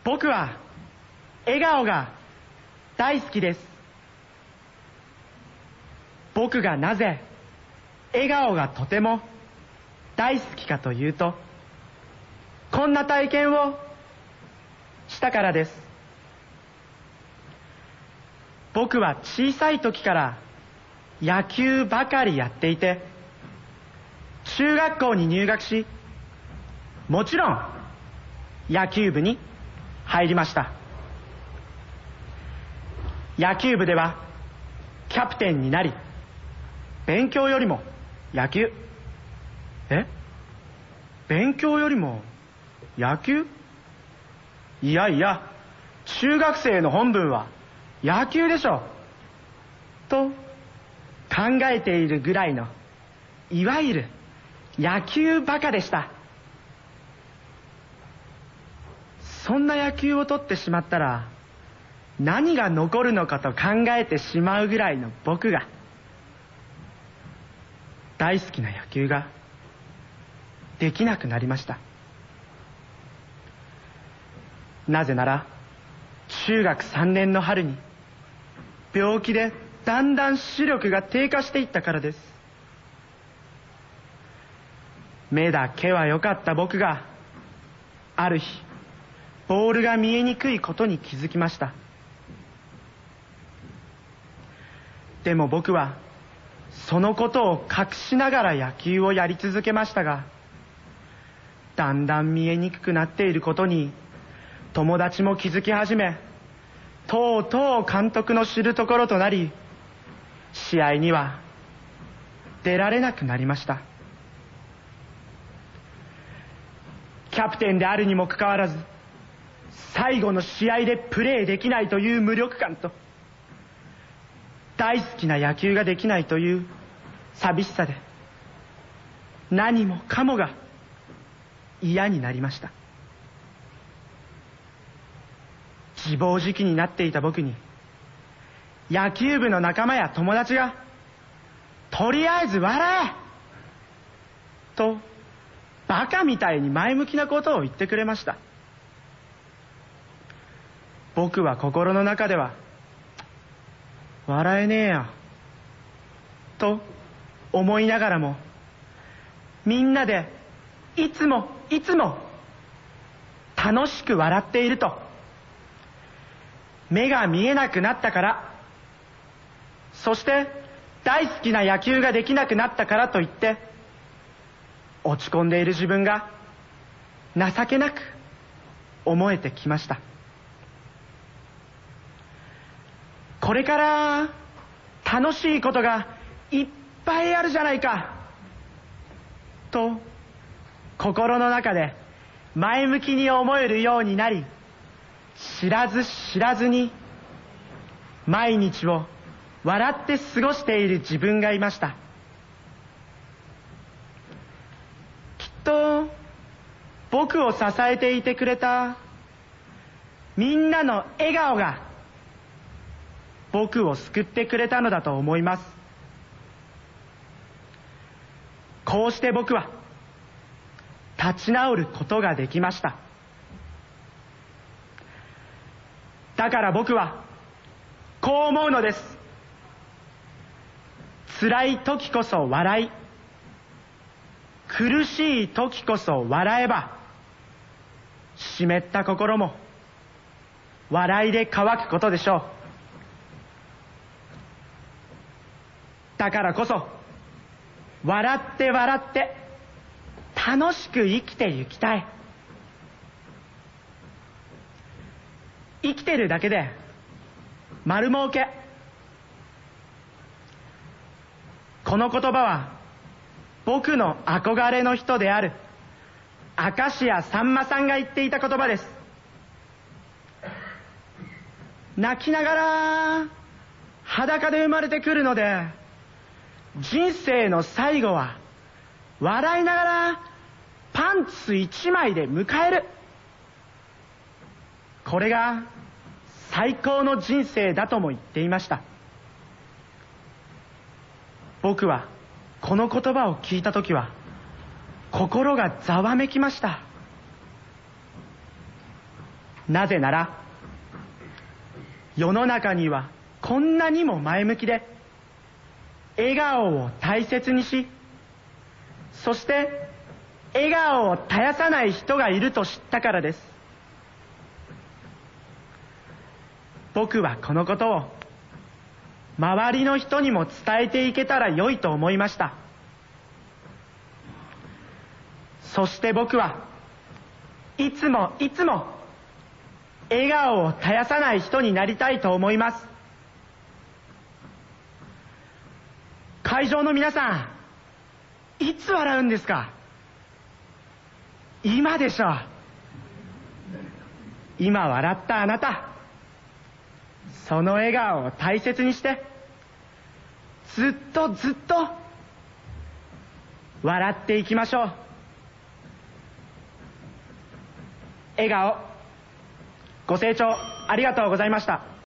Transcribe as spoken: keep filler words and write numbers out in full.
僕は笑顔が大好きです。僕がなぜ笑顔がとても大好きかというと、こんな体験をしたからです。僕は小さい時から野球ばかりやっていて、中学校に入学し、もちろん野球部に入りました。野球部ではキャプテンになり、勉強よりも野球、え勉強よりも野球？いやいや、中学生の本分は野球でしょと考えているぐらいの、いわゆる野球バカでした。そんな野球を取ってしまったら何が残るのかと考えてしまうぐらいの僕が、大好きな野球ができなくなりました。なぜなら中学さんねんの春に病気でだんだん視力が低下していったからです。目だけは良かった僕が、ある日ボールが見えにくいことに気づきました。でも僕はそのことを隠しながら野球をやり続けましたが、だんだん見えにくくなっていることに友達も気づき始め、とうとう監督の知るところとなり、試合には出られなくなりました。キャプテンであるにもかかわらず、最後の試合でプレーできないという無力感と、大好きな野球ができないという寂しさで、何もかもが嫌になりました。自暴自棄になっていた僕に、野球部の仲間や友達が、とりあえず笑えとバカみたいに前向きなことを言ってくれました。僕は心の中では、笑えねえやと思いながらも、みんなでいつもいつも楽しく笑っていると、目が見えなくなったから、そして大好きな野球ができなくなったからといって、落ち込んでいる自分が情けなく思えてきました。これから楽しいことがいっぱいあるじゃないかと、心の中で前向きに思えるようになり、知らず知らずに毎日を笑って過ごしている自分がいました。きっと僕を支えていてくれたみんなの笑顔が僕を救ってくれたのだと思います。こうして僕は立ち直ることができました。だから僕はこう思うのです。辛い時こそ笑い、苦しい時こそ笑えば、湿った心も笑いで乾くことでしょう。だからこそ笑って笑って楽しく生きてゆきたい。生きてるだけで丸儲け。この言葉は僕の憧れの人である明石家さんまさんが言っていた言葉です。泣きながら裸で生まれてくるので、人生の最後は笑いながらパンツ一枚で迎える。これが最高の人生だとも言っていました。僕はこの言葉を聞いたときは心がざわめきました。 なぜなら世の中にはこんなにも前向きで笑顔を大切にし、そして笑顔を絶やさない人がいると知ったからです。僕はこのことを周りの人にも伝えていけたら良いと思いました。そして僕はいつもいつも笑顔を絶やさない人になりたいと思います。会場の皆さん、いつ笑うんですか？今でしょう。今笑ったあなた、その笑顔を大切にしてずっとずっと笑っていきましょう。笑顔、ご清聴ありがとうございました。